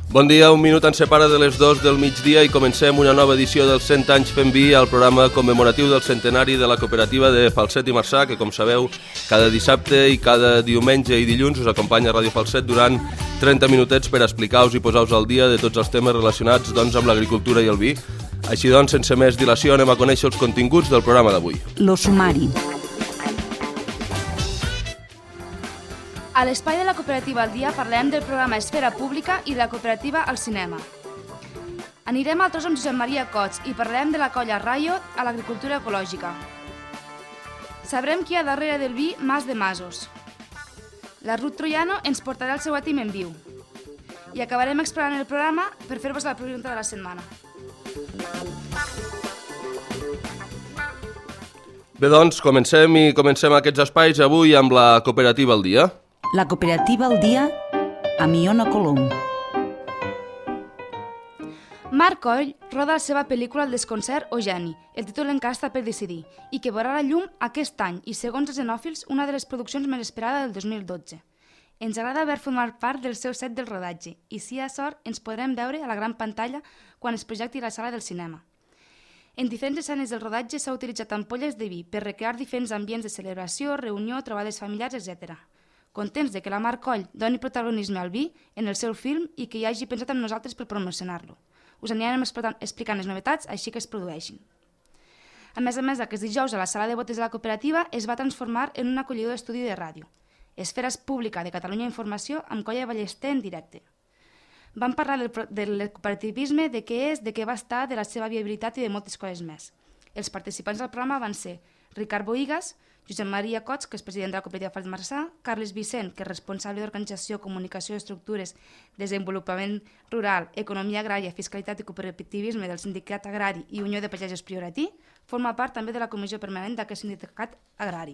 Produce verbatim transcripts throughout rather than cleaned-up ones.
Bon dia, un minut ens separa de les dues del migdia i comencem una nova edició dels cent anys fent vi, al programa commemoratiu del centenari de la cooperativa de Falset i Marçà, que com sabeu, cada dissabte i cada diumenge i dilluns us acompanya a Ràdio Falset durant trenta minutets per explicar-vos i posar-vos al dia de tots els temes relacionats doncs, amb l'agricultura i el vi. Així doncs, sense més dilació, anem a conèixer els continguts del programa d'avui. Lo sumari. A l'espai de la cooperativa al dia parlarem del programa Esfera Pública i de la cooperativa al cinema. Anirem al tros amb Josep Maria Cots i parlarem de la colla Rayo a l'agricultura ecològica. Sabrem qui hi ha darrere del vi Mas de Masos. La Ruth Troiano ens portarà el seu àtim en viu. I acabarem explorant el programa per fer-vos la pregunta de la setmana. Bé, doncs, comencem i comencem aquests espais avui amb la cooperativa al dia. La cooperativa al dia amb Iona Colom. Marc Coll roda la seva pel·lícula El desconcert o Geni, el títol encara està per decidir, i que veurà la llum aquest any i, segons els xenòfils, una de les produccions més esperada del dos mil dotze. Ens agrada haver format part del seu set del rodatge i, si hi ha sort, ens podrem veure a la gran pantalla quan es projecti a la sala del cinema. En diferents escenes del rodatge s'ha utilitzat ampolles de vi per recrear diferents ambients de celebració, reunió, trobades familiars, etcètera. Contents de que la Marc Coll doni protagonisme al vi en el seu film i que hi hagi pensat en nosaltres per promocionar-lo. Us anirem explicant les novetats així que es produeixin. A més a més, aquest dijous a la sala de botes de la cooperativa es va transformar en un acollidor estudi de ràdio. Esferes Pública de Catalunya Informació amb Colla Ballester en directe. Vam parlar del, del cooperativisme, de què és, de què va estar, de la seva viabilitat i de moltes coses més. Els participants del programa van ser Ricard Boigas, Josep Maria Cots, que és president de la cooperativa Falset Marçà, Carles Vicent, que és responsable d'Organització, Comunicació, Estructures, Desenvolupament Rural, Economia Agrària, Fiscalitat i Cooperativisme del Sindicat Agrari i Unió de Pagesos Prioratí, forma part també de la comissió permanent d'aquest sindicat agrari.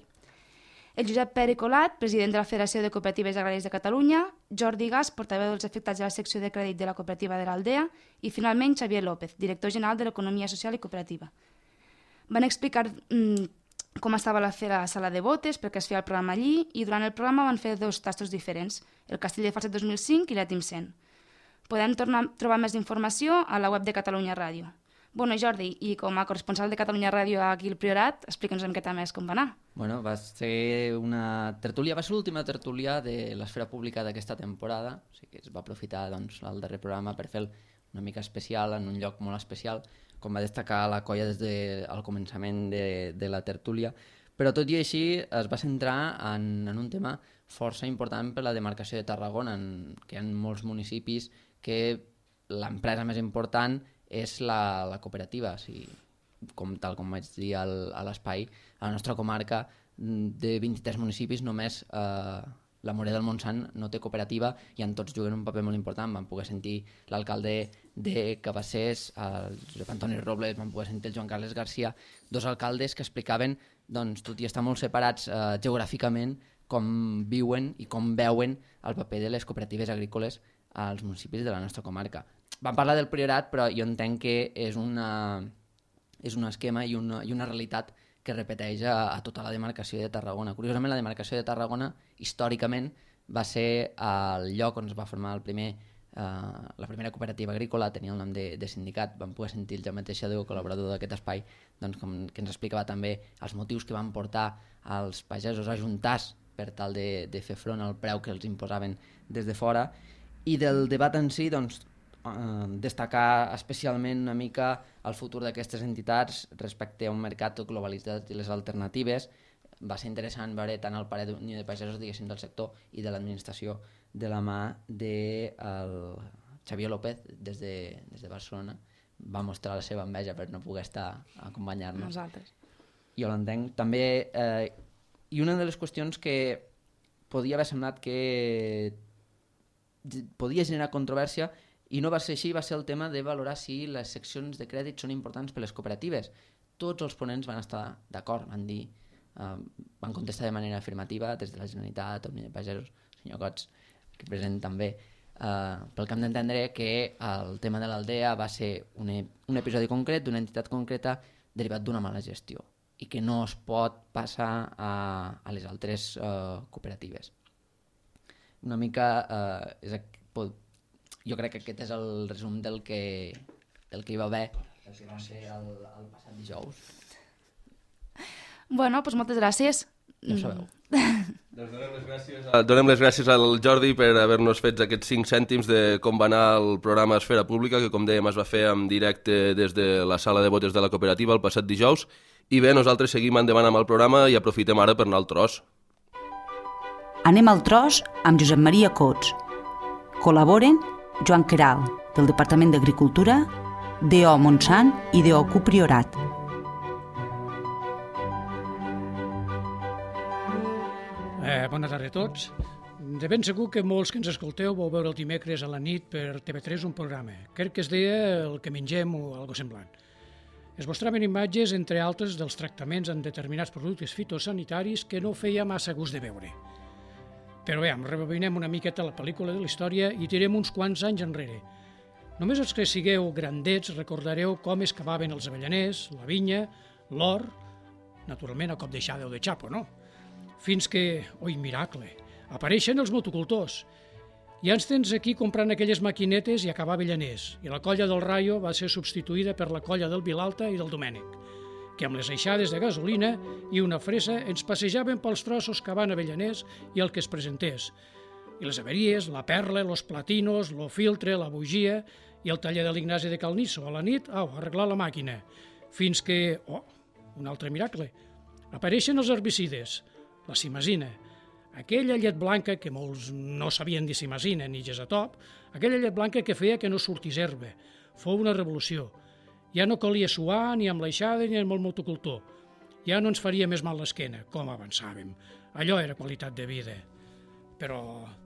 El Josep Pere Colat, president de la Federació de Cooperatives Agràries de Catalunya, Jordi Gas, portaveu dels afectats de la secció de crèdit de la cooperativa de l'Aldea i, finalment, Xavier López, director general de l'Economia Social i Cooperativa. Van explicar mmm, com estava la, la sala de botes, perquè es feia el programa allí, i durant el programa van fer dos tastos diferents, el Castell de Falset dos mil cinc i l'Àtim cent. Podem tornar, trobar més informació a la web de Catalunya Ràdio. Bueno, Jordi, i com a corresponsal de Catalunya Ràdio aquí al Priorat, explica'ns una miqueta més com va anar. Bueno, va ser una tertúlia, va ser l'última tertúlia de l'Esfera Pública d'aquesta temporada, o sigui que es va aprofitar doncs, el darrer programa per fer una mica especial, en un lloc molt especial, com va destacar la colla des del començament de, de la tertúlia, però tot i així es va centrar en, en un tema força important per la demarcació de Tarragona, en què hi ha molts municipis que l'empresa més important és la, la cooperativa, o sigui, com, tal com vaig dir al, a l'espai, a la nostra comarca de vint-i-tres municipis només eh, la Morera del Montsant no té cooperativa i en tots juguen un paper molt important. Vam poder sentir l'alcalde de Cabassers, el Josep Antoni Robles, vam poder sentir el Joan Carles Garcia, dos alcaldes que explicaven, doncs, tot i estar molt separats eh, geogràficament, com viuen i com veuen el paper de les cooperatives agrícoles als municipis de la nostra comarca. Vam parlar del Priorat, però jo entenc que és, una, és un esquema i una, i una realitat que repeteix a, a tota la demarcació de Tarragona. Curiosament, la demarcació de Tarragona, històricament, va ser el lloc on es va formar el primer, eh, la primera cooperativa agrícola, tenia el nom de, de sindicat. Vam poder sentir el Jaume Teixidor, col·laborador d'aquest espai, doncs, com, que ens explicava també els motius que van portar als pagesos a ajuntar-se per tal de, de fer front al preu que els imposaven des de fora. I del debat en si, doncs, destacar especialment una mica el futur d'aquestes entitats respecte a un mercat globalitzat i les alternatives. Va ser interessant veure tant el parer d'Unió de Pagesos, diguéssim, del sector i de l'administració de la mà de el Xavier López des de, des de Barcelona. Va mostrar la seva enveja per no poder estar a acompanyar-nos. Nosaltres. Jo l'entenc. També, eh, i una de les qüestions que podia haver semblat que podia generar controvèrsia, i no va ser així, va ser el tema de valorar si les seccions de crèdit són importants per les cooperatives. Tots els ponents van estar d'acord, van dir, eh, van contestar de manera afirmativa des de la Generalitat, Unió de Pagesos, senyor Cots, que present també, eh, pel que hem d'entendre que el tema de l'Aldea va ser un, un episodi concret d'una entitat concreta derivat d'una mala gestió i que no es pot passar a, a les altres eh, cooperatives. Una mica eh, és, pot, jo crec que aquest és el resum del que, del que hi va haver, el que va ser el, el passat dijous. Bueno, doncs moltes gràcies. Ja ho sabeu. Doncs donem les gràcies, a, donem les gràcies al Jordi per haver-nos fet aquests cinc cèntims de com va anar el programa Esfera Pública, que com dèiem es va fer en directe des de la sala de botes de la cooperativa el passat dijous. I bé, nosaltres seguim endavant amb el programa i aprofitem ara per anar al tros. Anem al tros amb Josep Maria Cots. Col·laboren Joan Queralt, del Departament d'Agricultura, D O Montsant i D O Q Priorat. Eh, bona tarda a tots. De ben segur que molts que ens escolteu vau veure el dimecres a la nit per T V tres un programa. Crec que es deia El que mengem o algo semblant. Es mostraven imatges, entre altres, dels tractaments en determinats productes fitosanitaris que no feia massa gust de veure. Però bé, rebobinem una miqueta la pel·lícula de la història i tirem uns quants anys enrere. Només els que sigueu grandets recordareu com es cavaven els avellaners, la vinya, l'or, naturalment a cop d'aixada o de xapo, no? Fins que, oi miracle, apareixen els motocultors. Ja ens tens aquí comprant aquelles maquinetes i acabar avellaners, i la colla del Rayo va ser substituïda per la colla del Vilalta i del Domènec, que amb les eixades de gasolina i una fresa ens passejaven pels trossos cavant avellaners i el que es presentés. I les averies, la perla, los platinos, lo filtre, la bugia i el taller de l'Ignasi de Calnisso. A la nit, au, arreglar la màquina. Fins que, oh, un altre miracle, apareixen els herbicides, la simazina, aquella llet blanca que molts no sabien dir simazina ni gesatop, aquella llet blanca que feia que no sortís herba. Fou una revolució. Ja no calia suar ni amb l'aixada ni amb el motocultor. Ja no ens faria més mal l'esquena, com avançàvem. Allò era qualitat de vida. Però,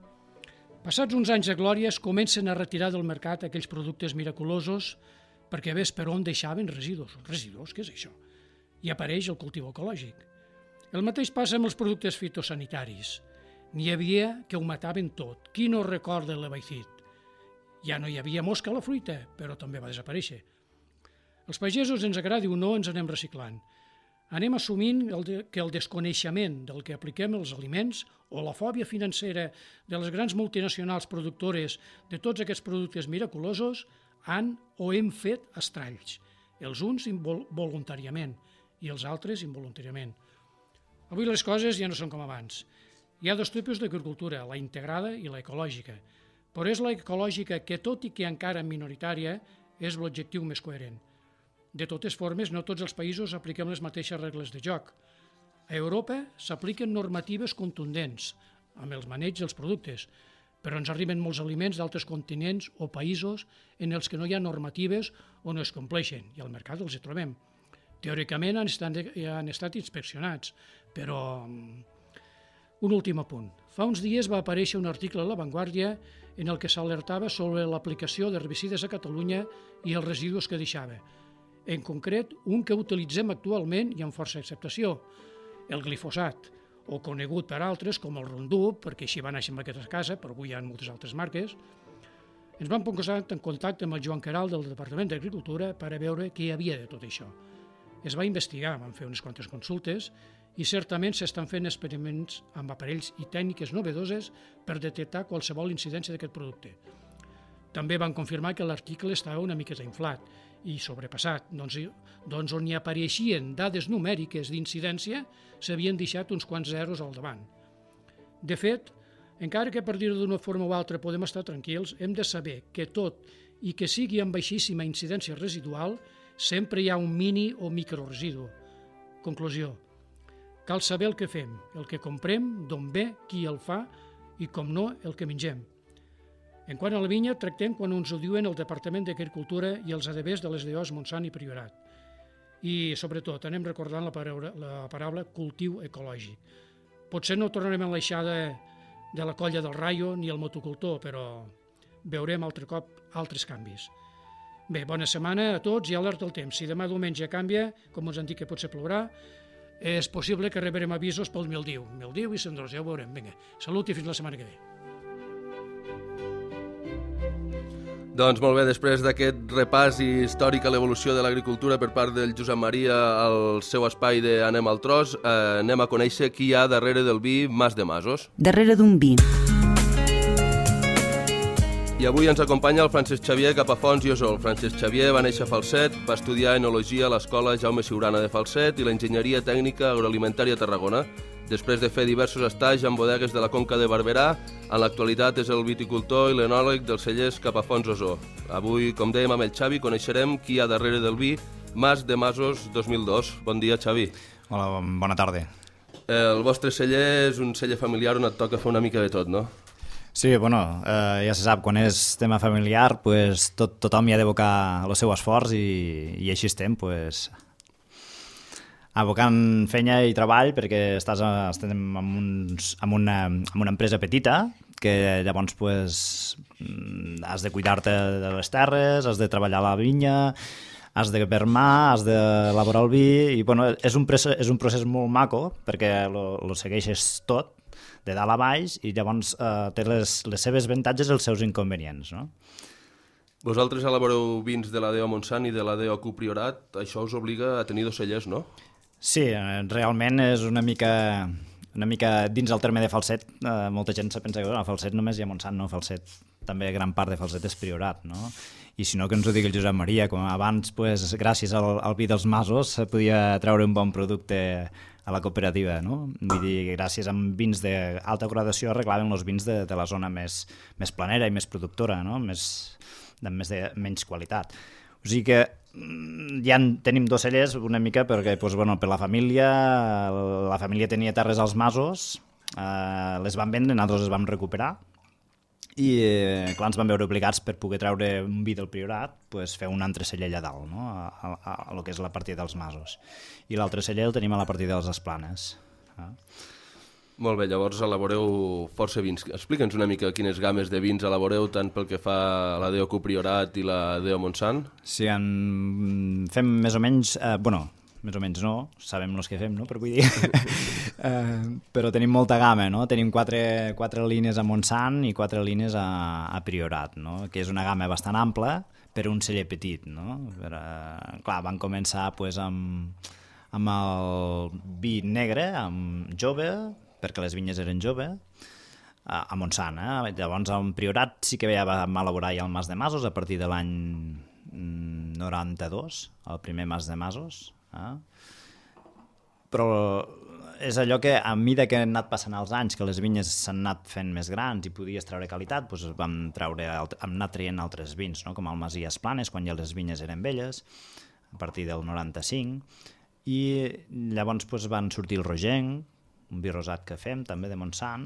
passats uns anys de glòria, es comencen a retirar del mercat aquells productes miraculosos perquè ves per on deixaven residus. Residus, què és això? I apareix el cultiu ecològic. El mateix passa amb els productes fitosanitaris. N'hi havia que ho mataven tot. Qui no recorda l'herbicid? Ja no hi havia mosca a la fruita, però també va desaparèixer. Els pagesos, ens agradi o no, ens anem reciclant. Anem assumint el de, que el desconeixement del que apliquem als aliments o la fòbia financera de les grans multinacionals productores de tots aquests productes miraculosos han o hem fet estralls, els uns invol- voluntàriament i els altres involuntàriament. Avui les coses ja no són com abans. Hi ha dos tipus d'agricultura, la integrada i la ecològica, però és la ecològica que, tot i que encara minoritària, és l'objectiu més coherent. De totes formes, no tots els països apliquem les mateixes regles de joc. A Europa s'apliquen normatives contundents amb els maneig dels productes, però ens arriben molts aliments d'altres continents o països en els que no hi ha normatives o no es compleixen, i al mercat els hi trobem. Teòricament han estat, han estat inspeccionats, però un últim apunt. Fa uns dies va aparèixer un article a La Vanguardia en el que s'alertava sobre l'aplicació d'herbicides a Catalunya i els residus que deixava. En concret, un que utilitzem actualment i amb força acceptació, el glifosat, o conegut per altres com el Roundup, perquè així va néixer en aquesta casa, però avui hi ha moltes altres marques. Ens vam posar en contacte amb el Joan Queralt del Departament d'Agricultura per a veure què hi havia de tot això. Es va investigar, vam fer unes quantes consultes i certament s'estan fent experiments amb aparells i tècniques novedoses per detectar qualsevol incidència d'aquest producte. També van confirmar que l'article estava una miqueta inflat i sobrepassat, doncs, doncs on hi apareixien dades numèriques d'incidència s'havien deixat uns quants zeros al davant. De fet, encara que per dir-ho d'una forma o altra podem estar tranquils, hem de saber que tot i que sigui amb baixíssima incidència residual, sempre hi ha un mini o microresidu. Conclusió. Cal saber el que fem, el que comprem, d'on ve, qui el fa i, com no, el que mengem. En quant a la vinya, tractem quan ens ho diuen el Departament d'Agricultura i els A D Bs de les D Os Montsant i Priorat. I, sobretot, anem recordant la paraula, la paraula cultiu ecològic. Potser no tornarem a l'aixada de la colla del Rayo ni el motocultor, però veurem altre cop altres canvis. Bé, bona setmana a tots i alerta al temps. Si demà diumenge canvia, com ens han dit que potser plourà, és possible que rebrem avisos pel mildiu. Mildiu i cendrós, ja ho veurem. Vinga, salut i fins la setmana que ve. Doncs molt bé, després d'aquest repàs històric a l'evolució de l'agricultura per part del Josep Maria al seu espai de Anem al Tros, eh, anem a conèixer qui hi ha darrere del vi Mas de Masos. Darrere d'un vi. I avui ens acompanya el Francesc Xavier Capafons i Osó. El Francesc Xavier va néixer a Falset, va estudiar enologia a l'escola Jaume Siurana de Falset i l'enginyeria tècnica agroalimentària a Tarragona. Després de fer diversos estats en bodegues de la Conca de Barberà, en l'actualitat és el viticultor i l'enòleg dels cellers Capafons Osó. Avui, com dèiem amb el Xavi, coneixerem qui hi ha darrere del vi Mas de Masos dos mil dos. Bon dia, Xavi. Hola, bona tarda. El vostre celler és un celler familiar on et toca fer una mica de tot, no? Sí, bueno, eh, ja se sap, quan és tema familiar, pues, tot, tothom hi ha d'abocar el seu esforç i, i així estem, pues, abocant feina i treball perquè estàs, estem en, uns, en, una, en una empresa petita que llavors pues, has de cuidar-te de les terres, has de treballar a la vinya, has de vermar, has d'elaborar el vi i bueno, és, un procés, és un procés molt maco perquè lo, lo segueixes tot de dalt a baix i llavors eh, té les, les seves avantatges i els seus inconvenients, no? Vosaltres elaboreu vins de la D O Montsant i de la D O Q Priorat, això us obliga a tenir dos cellers, no? Sí, realment és una mica, una mica dins el terme de Falset, eh, molta gent se pensa que a Falset només hi ha Montsant, no? Falset, també gran part de Falset és Priorat, no? I si no, que ens ho digui el Josep Maria, com abans, pues, gràcies al, al vi dels Masos, se podia treure un bon producte a la cooperativa, no? Vull dir, gràcies a vins d'alta gradació arreglaven els vins de, de la zona més, més planera i més productora, no? Més, de, més de menys qualitat. O sigui que ja en tenim dos cellers una mica perquè, doncs, bueno, per la família, la família tenia terres als Masos, eh, les van vendre, nosaltres les vam recuperar, i eh, clar, ens vam veure obligats per poder treure un vi del Priorat, pues, fer un altre celler allà dalt, no? a, a, a, a lo que és la partida dels Masos. I l'altre celler el tenim a la partida dels Esplanes. Eh? Molt bé, llavors elaboreu força vins. Explica'ns una mica quines games de vins elaboreu tant pel que fa a la D O Q Priorat i la D O Montsant. Sí, en... fem més o menys... Eh, bueno, més o menys no, sabem els que fem, no? Però vull dir... eh, però tenim molta gamma, no? Tenim quatre, quatre línies a Montsant i quatre línies a, a Priorat, no? Que és una gamma bastant ampla per un celler petit, no? Per, eh, clar, van començar pues, amb, amb el vi negre, amb jove, perquè les vinyes eren jove, a, a Montsant, eh? Llavors, en Priorat sí que ja vam elaborar ja el Mas de Masos a partir de l'any noranta-dos, el primer Mas de Masos, eh? Però és allò que a mida que han anat passant els anys, que les vinyes s'han anat fent més grans i podies treure qualitat, doncs vam, treure, hem anat traient altres vins, no? Com el Masies Planes, quan ja les vinyes eren velles, a partir del noranta-cinc, i llavors doncs, van sortir el Rogenc, un vi rosat que fem, també de Montsant,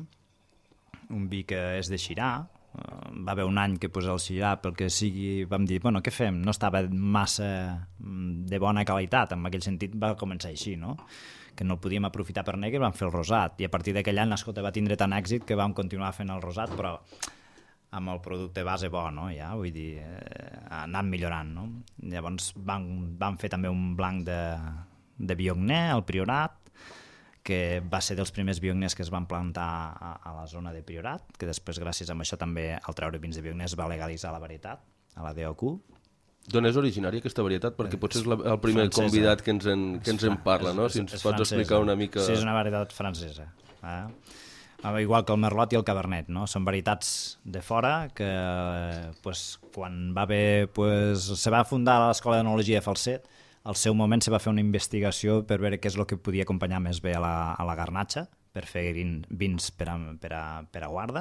un vi que és de Xirà. Va haver un any que pues, el Xirà, pel que sigui, vam dir, bueno, què fem? No estava massa de bona qualitat, en aquell sentit va començar així, no? Que no el podíem aprofitar per negre i vam fer el rosat, i a partir d'aquell any l'escolta va tindre tant èxit que vam continuar fent el rosat, però amb el producte base bo, no? Ja, vull dir, eh, anant millorant, no? Llavors vam, vam fer també un blanc de, de Viogner, el Priorat, que va ser dels primers Viogners que es van plantar a, a la zona de Priorat, que després, gràcies a això, també al treure vins de Viogner es va legalitzar la varietat, a la D O Q. D'on és originària aquesta varietat? Perquè potser és la, el primer francesa. Convidat que ens en, que ens en parla, no? Si ens és, és pots francesa. explicar una mica... Sí, és una varietat francesa. Eh? Igual que el Merlot i el Cabernet, no? Són varietats de fora que, pues, quan va haver... Pues, se va fundar l'Escola d'Enologia de Falset, al seu moment se va fer una investigació per veure què és el que podia acompanyar més bé a la, a la garnatxa, per fer vins per a, per a, per a guarda,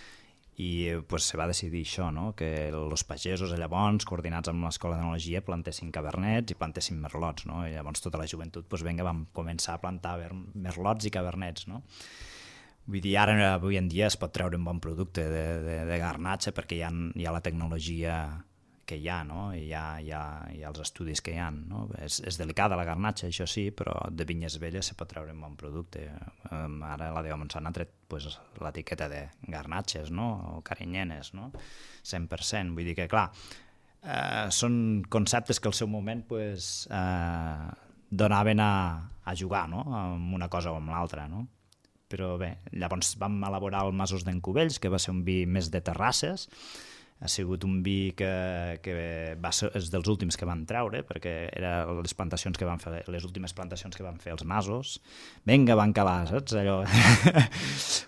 i pues, se va decidir això, no? Que els pagesos llavors, coordinats amb l'Escola d'Enologia, plantessin cabernets i plantessin merlots, no? I llavors tota la joventut pues, venga, vam començar a plantar merlots i cabernets, no? Vull dir, ara avui en dia es pot treure un bon producte de, de, de garnatxa perquè hi ha, hi ha la tecnologia que hi ha, no? I hi ha, hi ha, hi ha els estudis que hi ha, no? És, és delicada la garnatxa, això sí, però de vinyes velles se pot treure un bon producte. Um, ara la D O Montsant ha tret pues, l'etiqueta de garnatxes, no? O carinyenes, no? cent per cent. Vull dir que, clar, eh, són conceptes que al seu moment pues, eh, donaven a, a jugar, no? Amb una cosa o amb l'altra, no? Però bé, llavors vam elaborar el Masos d'en Cubells, que va ser un vi més de terrasses. Ha sigut un vi que, que va ser, és dels últims que van treure, perquè eren les plantacions que van fer, les últimes plantacions que van fer els Masos. Vinga, van calar, saps? Allò...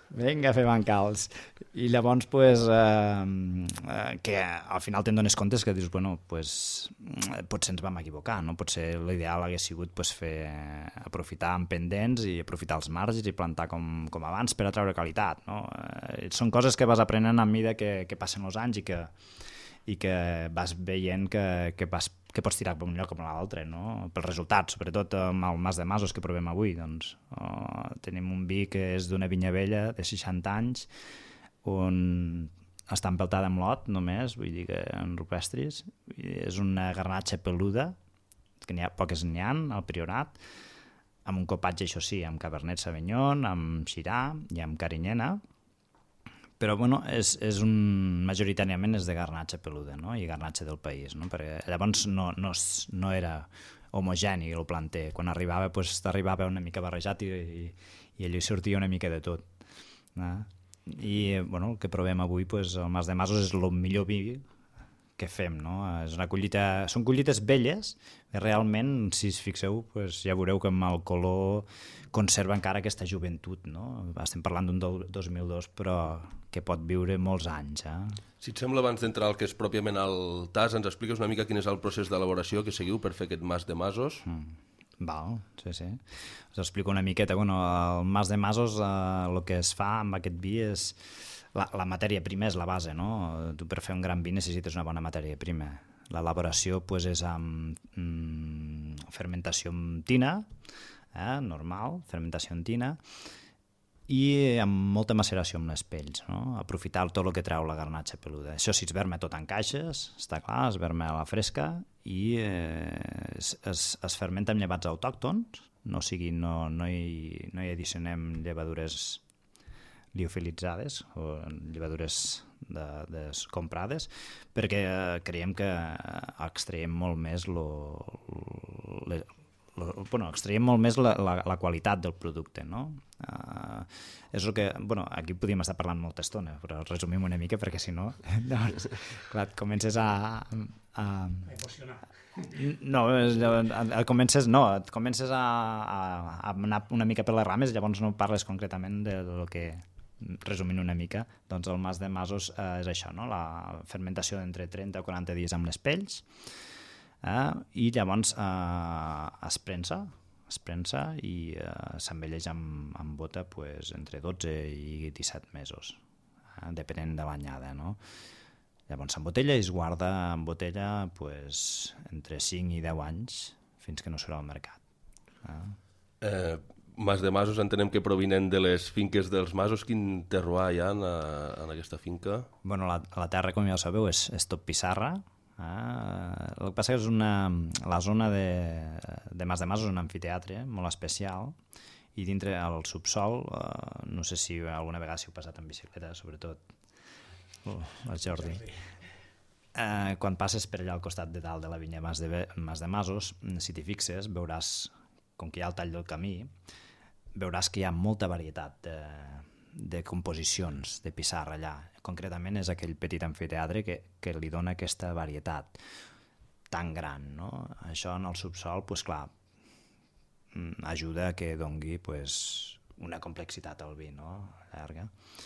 Vinga, fer bancals. I llavors, pues, eh, que al final te'n dones comptes que dius, bueno, pues, potser ens vam equivocar, no? Potser l'ideal hagués sigut pues, fer, aprofitar amb pendents i aprofitar els marges i plantar com, com abans per a treure qualitat, no? Eh, són coses que vas aprenent a mesura que, que passen els anys i que, i que vas veient que, que, vas, que pots tirar per un lloc o per l'altre, no? Pel resultat, sobretot amb el Mas de Masos que provem avui, doncs, oh, tenim un vi que és d'una vinya vella de seixanta anys, on està empeltada amb lot només, vull dir que en rupestris, és una garnatxa peluda, que n'hi ha, poques n'hi ha al Priorat, amb un copatge, això sí, amb Cabernet Sauvignon, amb Syrah i amb Carinyena, però bueno, és, és un, majoritàriament és de garnatxa peluda, no? I garnatxa del país, no? Perquè llavors no, no, no era homogeni el planter, quan arribava pues, arribava una mica barrejat i, i, i allò sortia una mica de tot, no? I bueno, el que provem avui, pues, el Mas de Masos és el millor vi que fem, no? És una collita, són collites velles, i realment, si us fixeu, pues, ja veureu que amb el color conserva encara aquesta joventut, no? Estem parlant d'un dos mil dos, però que pot viure molts anys. Eh? Si et sembla, abans d'entrar al que és pròpiament el tas, ens expliques una mica quin és el procés d'elaboració que seguiu per fer aquest Mas de Masos? Mm. Val, sí, sí. Us explico una miqueta. Bueno, el Mas de Masos, eh, el que es fa amb aquest vi és... La, la matèria prima és la base, no? Tu per fer un gran vi necessites una bona matèria prima. L'elaboració pues, és amb mm, fermentació amb tina, eh, normal, fermentació amb tina, i amb molta maceració amb les pells, no? Aprofitar tot el que treu la garnatxa peluda. Això si es verma tot en caixes, està clar, es verma a la fresca i eh, es, es, es fermenta amb llevats autòctons, no, sigui, no, no, hi, no hi addicionem llevadures liofilitzades o llevadures de, de comprades, perquè creiem que extraiem molt més lo, lo, lo, bueno, extraiem molt més la, la, la qualitat del producte, no? Uh, és el que, bueno, aquí podríem estar parlant molta estona, però resumim una mica perquè si no, doncs, clar, et comences a... a, a emocionar. No, et comences, no, et comences a, a, a anar una mica per les rames, llavors no parles concretament de lo que, resumint una mica, doncs el Mas de Masos eh, és això, no? La fermentació d'entre trenta o quaranta dies amb les pells, eh? I llavors eh, es prensa, es prensa i eh, s'envelleix amb, amb bota pues, entre dotze i disset mesos, eh? Depenent de l'anyada, no? Llavors s'embotella i es guarda en botella pues, entre cinc i deu anys fins que no surt al mercat. Eh? Eh, Mas de Masos entenem que provinent de les finques dels Masos. Quin terroir hi ha en, en aquesta finca? Bueno, la, la terra, com ja ho sabeu, és, és tot pissarra. Eh? El que passa és una, la zona de, de Mas de Masos és un amfiteatre molt especial i dintre el subsol, eh, no sé si alguna vegada si heu passat en bicicleta, sobretot oh, el Jordi. Eh, quan passes per allà al costat de dalt de la vinya Mas de, Mas de Masos, si t'hi fixes, veuràs, com que hi ha el tall del camí, veuràs que hi ha molta varietat de, de composicions de pissarra allà. Concretament és aquell petit amfiteatre que, que li dona aquesta varietat tan gran, no? Això en el subsol, pues, clar, ajuda a que dongui pues, una complexitat al vi, no? Llarga.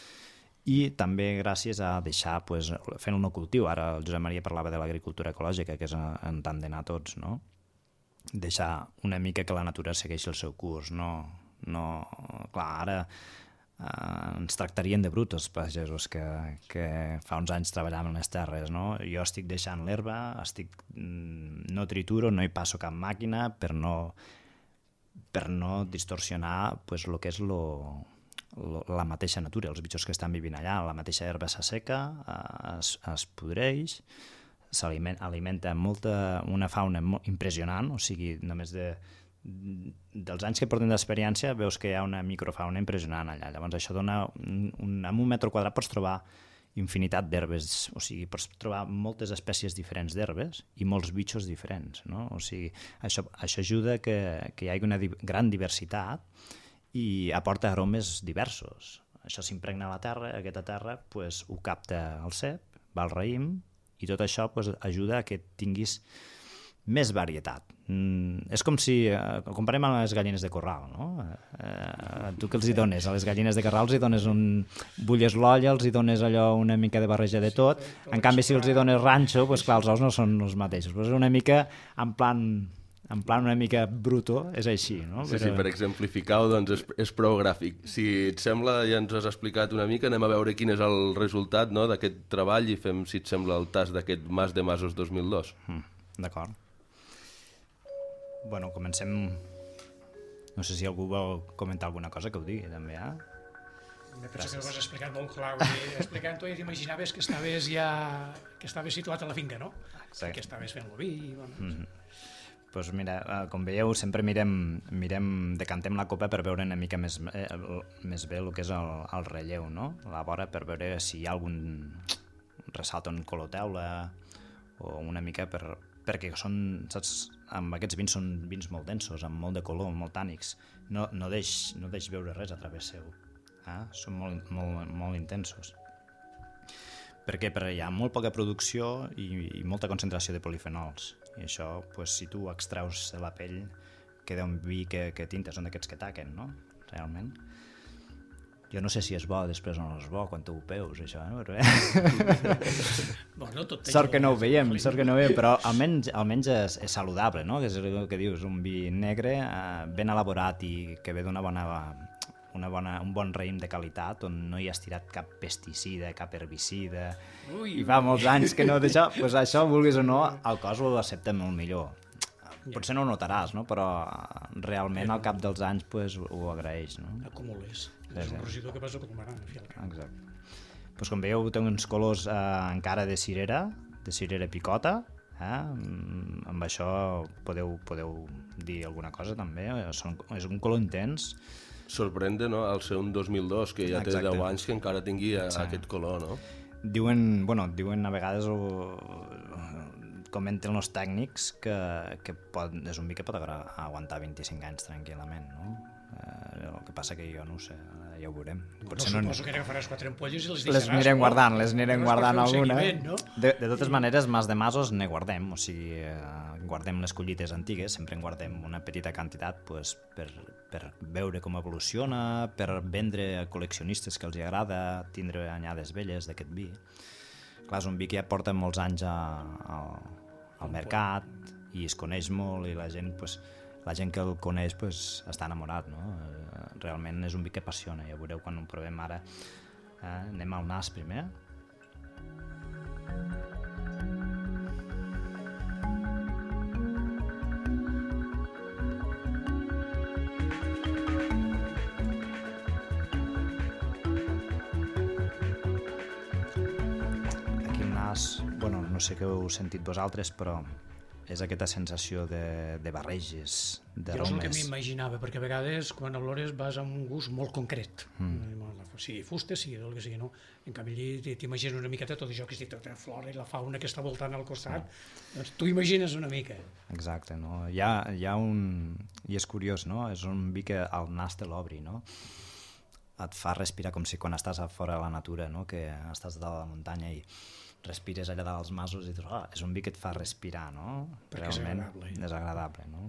I també gràcies a deixar, pues, fent el no cultiu, ara el Josep Maria parlava de l'agricultura ecològica, que és en tant d'anar tots, no? Deixar una mica que la natura segueixi el seu curs, no... No, clar, ara eh, ens tractarien de bruts els pagesos que, que fa uns anys treballaven les terres, no? Jo estic deixant l'herba, estic, no trituro, no hi passo cap màquina per no, per no distorsionar pues, el que és lo, lo, la mateixa natura, els bitxos que estan vivint allà. La mateixa herba s'asseca, eh, es, es podreix, s'alimenta amb molta, una fauna impressionant, o sigui, només de dels anys que porten d'experiència veus que hi ha una microfauna impressionant allà. Llavors això dona un, un, en un metre quadrat pots trobar infinitat d'herbes, o sigui, pots trobar moltes espècies diferents d'herbes i molts bitxos diferents, no? O sigui, això, això ajuda que, que hi hagi una di gran diversitat i aporta aromes diversos. Això s'impregna a la terra, aquesta terra pues, ho capta el cep, va al raïm i tot això pues, ajuda a que tinguis més varietat. Mm, és com si, eh, comparem amb les gallines de corral, no? Eh, tu què els hi dones? A les gallines de Carral els hi dones un... bulles l'olla, els hi dones allò una mica de barreja de tot, en canvi si els hi dones ranxo, doncs clar, els ous no són els mateixos. Però és una mica en plan... en plan una mica bruto, és així, no? Sí, sí, per exemplificar-ho, doncs és, és prou gràfic. Si et sembla, ja ens has explicat una mica, anem a veure quin és el resultat, no?, d'aquest treball i fem, si et sembla, el tast d'aquest Mas de Masos dos mil dos. Mm, d'acord. Bueno, comencem... No sé si algú vol comentar alguna cosa que ho digui, també, eh? Me penso que ho has explicat molt clar. Explicant-ho ja t'imaginaves que estaves ja... que estaves situat a la finca, no? Exacte. Que estaves fent l'oví... Bueno, mm -hmm. Pues mira, com veieu, sempre mirem, mirem, decantem la copa per veure una mica més, eh, més bé el que és el, el relleu, no? La vora, per veure si hi ha algun ressalt en color teula o una mica per, perquè són, saps, amb aquests vins són vins molt densos, amb molt de color, molt tànics. No, no, deix, no deix veure res a través seu. Eh? Són molt, molt, molt intensos. Per què? Perquè hi ha molt poca producció i, i molta concentració de polifenols. I això, pues, si tu extreus de la pell, queda un vi que, que tinta, són d'aquests que taquen, no? Realment. Jo no sé si és bo després o no és bo, quan tu ho peus, això, eh? Però, eh? Bueno, tot sort que no ho veiem, sort que no ho veiem, però almenys, almenys és, és saludable, no? Que és el que dius, un vi negre, eh, ben elaborat i que ve d'una bona... Una bona, un bon raïm de qualitat on no hi ha estirat cap pesticida, cap herbicida, ui, i fa molts anys que no d'això, pues això, vulguis o no, el cos ho accepta molt millor. Potser no ho notaràs, no? Però realment al cap dels anys pues, ho agraeix. No? Acumules. És un residu que vas acumulant. Exacte. Pues, com veieu, té uns colors eh, encara de cirera, de cirera picota. Eh? Amb això podeu, podeu dir alguna cosa també. Són, és un color intens. Sorprende, no?, el ser un dos mil dos, que ja té Exacte. deu anys, que encara tingui sí. aquest color, no? Diuen, bueno, diuen a vegades, o, comenten els tècnics, que, que pot, és un vi que pot aguantar vint-i-cinc anys tranquil·lament, no? Eh, el que passa que jo no ho sé, ja ho veurem. Potser no, suposo no... que agafaràs quatre ampolles i les deixaràs. Les anirem guardant, les anirem guardant alguna. No? De, de totes maneres, Mas de Masos ne guardem, o sigui, eh, guardem les collites antigues, sempre en guardem una petita quantitat pues, per, per veure com evoluciona, per vendre a col·leccionistes que els agrada tindre anyades velles d'aquest vi. Clar, és un vi que ja porta molts anys a, a, al mercat i es coneix molt i la gent... Pues, la gent que el coneix pues, està enamorat, no? Realment és un vi que apassiona, ja veureu quan ho provem ara. Eh, anem al nas primer. Aquí el nas, bueno, no sé què heu sentit vosaltres, però és aquesta sensació de, de barreges, d'aromes. Jo és el que m'imaginava, perquè a vegades quan olores vas a un gust molt concret, mm. sigui fusta, sigui del que sigui, no? En canvi allí t'imagines una miqueta tot això que és dit, tota la flora i la fauna que està voltant al costat, mm. doncs tu imagines una mica. Exacte, no? Hi ha, hi ha un... I és curiós, no? És un vi que el nas te l'obri, no? Et fa respirar com si quan estàs a fora de la natura, no? Que estàs dalt de la muntanya i respires allà dalt als masos i dius, oh, és un vi que et fa respirar, no? Perquè realment és agradable. És agradable, no?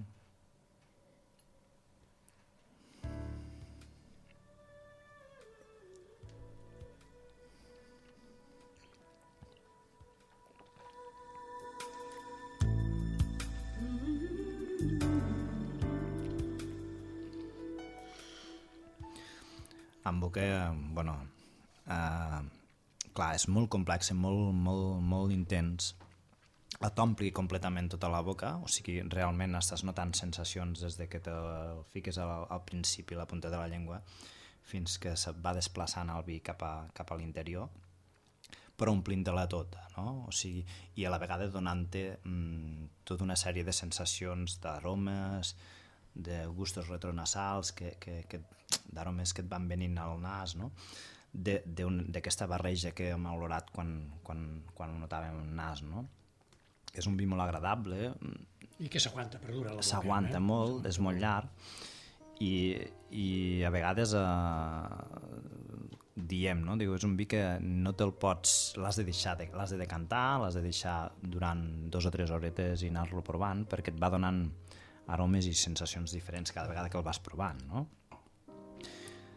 En boca, bueno, eh, clar, és molt complex, molt, molt, molt intens. Et ompli completament tota la boca, o sigui, realment estàs notant sensacions des de que te'l fiques al, al principi, la punta de la llengua, fins que se't va desplaçant el vi cap a, cap a l'interior, però omplint-te-la tota, no? O sigui, i a la vegada donant-te mmm, tota una sèrie de sensacions, d'aromes, de gustos retronasals, que, que, que, d'aromes que et van venint al nas, no? D'aquesta barreja que hem olorat quan, quan, quan ho notàvem el nas, no? És un vi molt agradable. I que s'aguanta per durar la boca. S'aguanta eh? molt, és molt llarg, i, i a vegades eh, diem, no? Diu, és un vi que no te'l pots, l'has de deixar, l'has de decantar, l'has de deixar durant dos o tres horetes i anar-lo provant, perquè et va donant aromes i sensacions diferents cada vegada que el vas provant, no?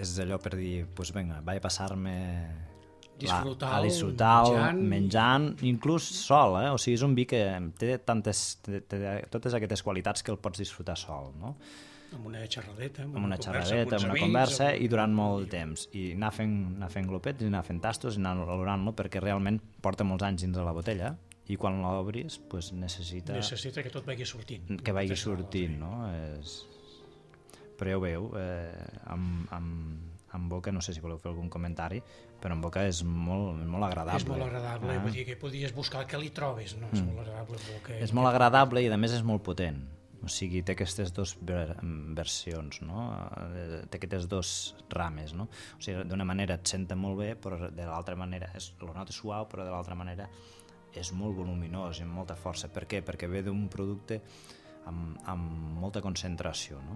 és allò per dir, pues vinga, vaig a passar-me disfrutar, a disfrutar menjant. menjant, inclús sol, eh? O sigui, és un vi que té, tantes, té, té totes aquestes qualitats que el pots disfrutar sol, no? Amb una xerradeta, amb, amb una conversa, xerradeta, amb una amics, conversa amb... i durant molt de temps. I anar fent, anar fent glopets, i anar fent tastos, i anar valorant-lo, perquè realment porta molts anys dins de la botella i quan l'obris pues, necessita... Necessita que tot vagi sortint. Que vagi sortint, no? És... Però ja ho veieu, eh, amb, amb, amb boca, no sé si voleu fer algun comentari, però amb boca és molt, molt agradable. És molt agradable, ah. vull dir que podies buscar què li trobes, no? És mm. molt agradable en boca. És molt agradable i a més és molt potent. O sigui, té aquestes dues ver versions, no? Té aquestes dues rames, no? O sigui, d'una manera et senta molt bé, però de l'altra manera, és, lo notes suau, però de l'altra manera és molt voluminós i amb molta força. Per què? Perquè ve d'un producte amb, amb molta concentració, no?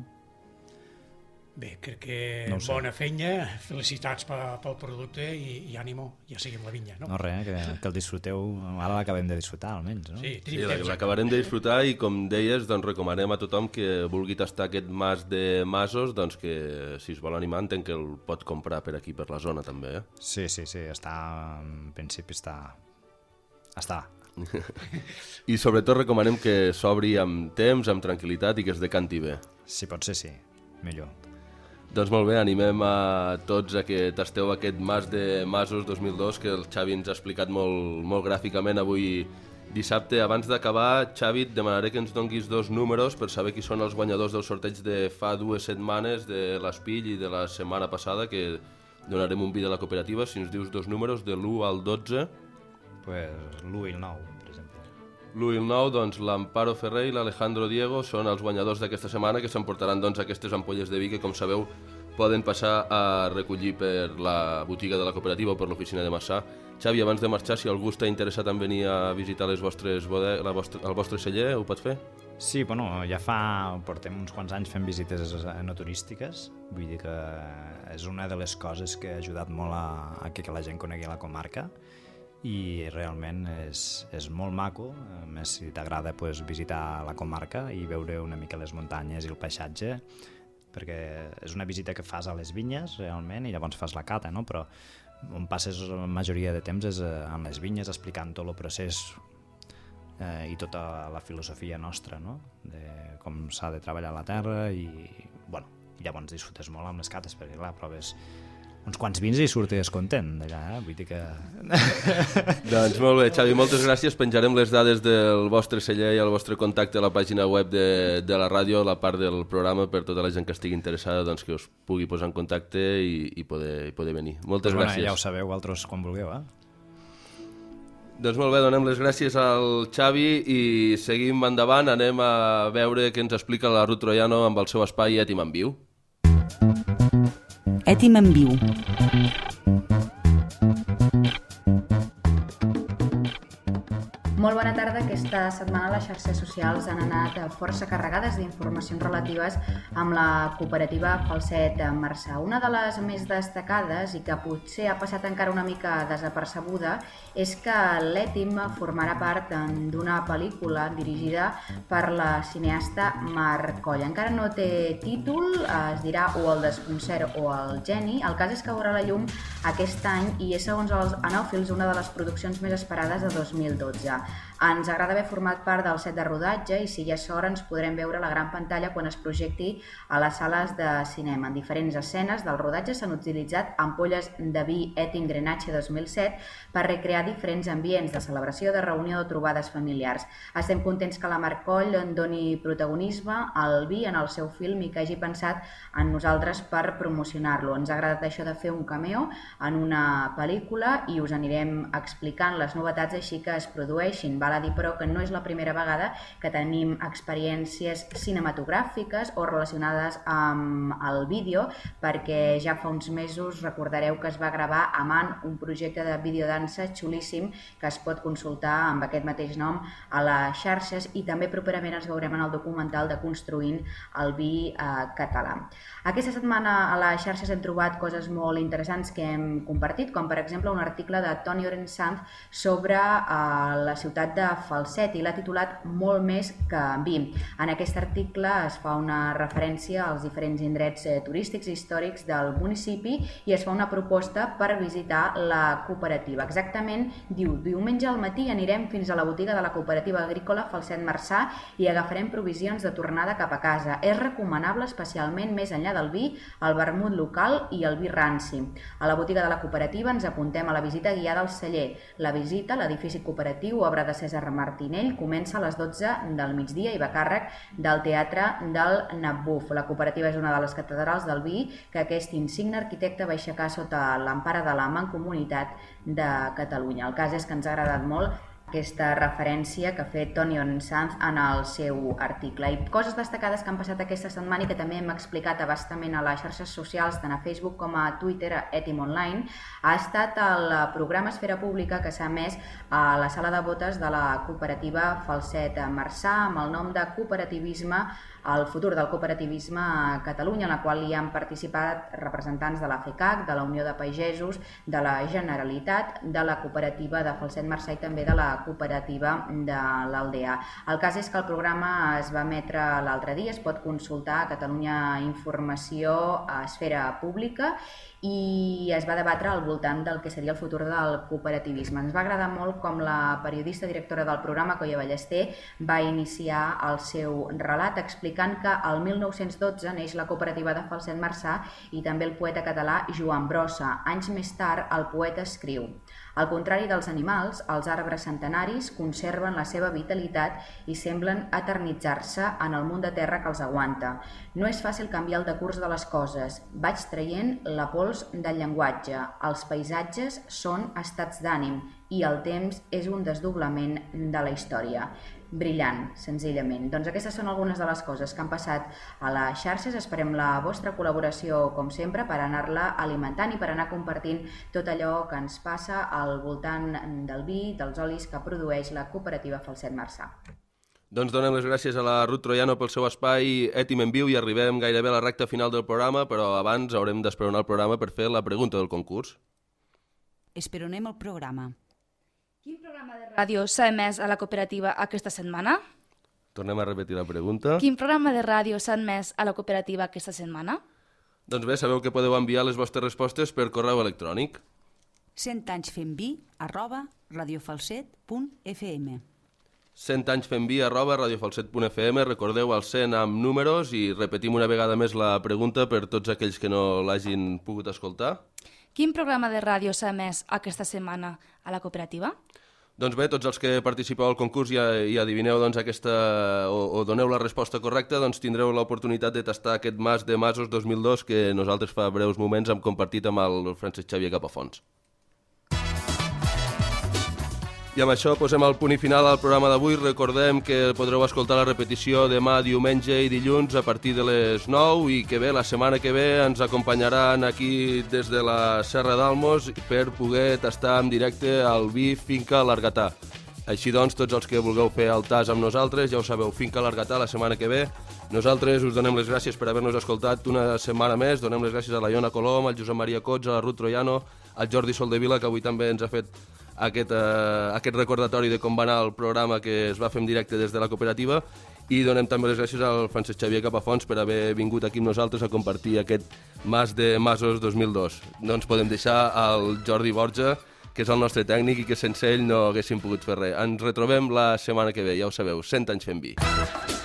Bé, crec que no bona feina, felicitats pel producte i, i ànimo, ja seguim la vinya, no? No res, que, que el disfruteu, ara l'acabem de disfrutar almenys, no? Sí, sí l'acabarem de disfrutar i com deies, doncs recomanem a tothom que vulgui tastar aquest mas de masos, doncs que si es vol animar entenc que el pot comprar per aquí, per la zona també, eh? Sí, sí, sí, està, en principi està... està. I sobretot recomanem que s'obri amb temps, amb tranquil·litat i que es decanti bé. Si pot ser, sí, millor. Doncs molt bé, animem a tots a que tasteu aquest mas de masos dos mil dos que el Xavi ens ha explicat molt, molt gràficament avui dissabte. Abans d'acabar, Xavi, et demanaré que ens donguis dos números per saber qui són els guanyadors del sorteig de fa dues setmanes de l'Espill i de la setmana passada, que donarem un vi de la cooperativa. Si ens dius dos números, de l'u al dotze. Pues l'u i el nou, per exemple. L'u i el nou, doncs l'Amparo Ferrer i l'Alejandro Diego són els guanyadors d'aquesta setmana, que s'emportaran doncs aquestes ampolles de vi que, com sabeu, poden passar a recollir per la botiga de la cooperativa o per l'oficina de Massà. Xavi, abans de marxar, si algú està interessat en venir a visitar les vostres bode... la vostra... el vostre celler, ho pot fer? Sí, bueno, ja fa... portem uns quants anys fent visites no turístiques, vull dir que és una de les coses que ha ajudat molt a, a que la gent conegui la comarca i realment és, és molt maco, a més si t'agrada pues, visitar la comarca i veure una mica les muntanyes i el paisatge, perquè és una visita que fas a les vinyes realment i llavors fas la cata, no? Però on passes la majoria de temps és en les vinyes explicant tot el procés eh, i tota la filosofia nostra, no? De com s'ha de treballar la terra i bueno, llavors disfrutes molt amb les cates perquè clar, proves uns quants vins i surtes content d'allà, eh? Vull dir que... Doncs molt bé, Xavi, moltes gràcies. Penjarem les dades del vostre celler i el vostre contacte a la pàgina web de, de la ràdio, a la part del programa, per tota la gent que estigui interessada, doncs que us pugui posar en contacte i, i, poder, i poder venir. Moltes pues gràcies. Bueno, ja ho sabeu, altres quan vulgueu, eh? Doncs molt bé, donem les gràcies al Xavi i seguim endavant. Anem a veure què ens explica la Ruth Troiano amb el seu espai Ètim en Viu. Ètim en Viu. Molt bona tarda. Aquesta setmana les xarxes socials han anat força carregades d'informacions relatives amb la cooperativa Falset Marçà. Una de les més destacades i que potser ha passat encara una mica desapercebuda és que l'Ètim formarà part d'una pel·lícula dirigida per la cineasta Mar Coll. Encara no té títol, es dirà o el desconcert o el geni. El cas és que veurà la llum aquest any i és, segons els anòfils, una de les produccions més esperades de dos mil dotze. Ens agrada haver format part del set de rodatge i si hi ha sort ens podrem veure a la gran pantalla quan es projecti a les sales de cinema. En diferents escenes del rodatge s'han utilitzat ampolles de vi Ètim Grenache dos mil set per recrear diferents ambients de celebració, de reunió o trobades familiars. Estem contents que la Mar Coll doni protagonisme al vi en el seu film i que hagi pensat en nosaltres per promocionar-lo. Ens ha agradat això de fer un cameo en una pel·lícula i us anirem explicant les novetats així que es produeixin. Val a dir, però, que no és la primera vegada que tenim experiències cinematogràfiques o relacionades amb el vídeo, perquè ja fa uns mesos recordareu que es va gravar a Man un projecte de videodansa xulíssim que es pot consultar amb aquest mateix nom a les xarxes i també properament ens veurem en el documental de Construint el vi eh, català. Aquesta setmana a les xarxes hem trobat coses molt interessants que hem compartit, com per exemple un article de Toni Orensanz sobre eh, la ciutat de Falset Falset i l'ha titulat Molt més que vi. En aquest article es fa una referència als diferents indrets turístics i històrics del municipi i es fa una proposta per visitar la cooperativa. Exactament, diu, diumenge al matí anirem fins a la botiga de la cooperativa agrícola Falset Marçà i agafarem provisions de tornada cap a casa. És recomanable especialment més enllà del vi, el vermut local i el vi ranci. A la botiga de la cooperativa ens apuntem a la visita guiada al celler. La visita a l'edifici cooperatiu, obra de César Martinell, comença a les dotze del migdia i va a càrrec del Teatre del Nabuf. La cooperativa és una de les catedrals del vi que aquest insigne arquitecte va aixecar sota l'empara de la Mancomunitat de Catalunya. El cas és que ens ha agradat molt aquesta referència que ha fet Toni Sanz en el seu article. I coses destacades que han passat aquesta setmana i que també hem explicat abastament a les xarxes socials, tant a Facebook com a Twitter, a Etim Online, ha estat el programa Esfera Pública que s'ha emès a la sala de votes de la cooperativa Falset Marçà amb el nom de Cooperativisme, el futur del cooperativisme a Catalunya, en la qual hi han participat representants de la FECAC, de la Unió de Pagesos, de la Generalitat, de la cooperativa de Falset Marçà i també de la cooperativa de l'Aldea. El cas és que el programa es va emetre l'altre dia, es pot consultar a Catalunya Informació a Esfera Pública i es va debatre al voltant del que seria el futur del cooperativisme. Ens va agradar molt com la periodista directora del programa, Coia Ballester, va iniciar el seu relat explicant que el mil nou-cents dotze neix la cooperativa de Falset Marçà i també el poeta català Joan Brossa. Anys més tard, el poeta escriu: al contrari dels animals, els arbres centenaris conserven la seva vitalitat i semblen eternitzar-se en el munt de terra que els aguanta. No és fàcil canviar el decurs de les coses. Vaig traient la pols del llenguatge. Els paisatges són estats d'ànim i el temps és un desdoblament de la història. Brillant, senzillament. Doncs aquestes són algunes de les coses que han passat a les xarxes. Esperem la vostra col·laboració, com sempre, per anar-la alimentant i per anar compartint tot allò que ens passa al voltant del vi, dels olis que produeix la cooperativa Falset Marçà. Doncs donem les gràcies a la Ruth Troiano pel seu espai Etim en Viu i arribem gairebé a la recta final del programa, però abans haurem d'esperonar el programa per fer la pregunta del concurs. Esperonem el programa. Quin programa de ràdio s'ha emès a la cooperativa aquesta setmana? Tornem a repetir la pregunta. Quin programa de ràdio s'ha emès a la cooperativa aquesta setmana? Doncs bé, sabeu que podeu enviar les vostres respostes per correu electrònic. cent anys fent vi arroba radiofalset punt f m cent anys fent vi arroba radiofalset punt f m. Recordeu el cent amb números i repetim una vegada més la pregunta per tots aquells que no l'hagin pogut escoltar. Quin programa de ràdio s'ha emès aquesta setmana a la cooperativa? Doncs bé, tots els que participeu al concurs i, i adivineu doncs, aquesta, o, o doneu la resposta correcta, doncs tindreu l'oportunitat de tastar aquest mas de masos dos mil dos que nosaltres fa breus moments hem compartit amb el Francesc Xavier Capafons. I amb això posem el punt i final al programa d'avui. Recordem que podreu escoltar la repetició demà, diumenge i dilluns a partir de les nou i que bé, la setmana que ve ens acompanyaran aquí des de la Serra d'Almos per poder tastar en directe el vi Finca Largatà. Així doncs, tots els que vulgueu fer el tas amb nosaltres, ja ho sabeu, Finca Largatà la setmana que ve. Nosaltres us donem les gràcies per haver-nos escoltat una setmana més. Donem les gràcies a la Iona Colom, al Josep Maria Cots, a la Ruth Troiano, al Jordi Soldevila, que avui també ens ha fet aquest, eh, aquest recordatori de com va anar el programa que es va fer en directe des de la cooperativa, i donem també les gràcies al Francesc Xavier Capafons per haver vingut aquí amb nosaltres a compartir aquest Mas de Masos dos mil dos. No ens podem deixar al Jordi Borja, que és el nostre tècnic i que sense ell no haguéssim pogut fer res. Ens retrobem la setmana que ve, ja ho sabeu, cent anys fent vi.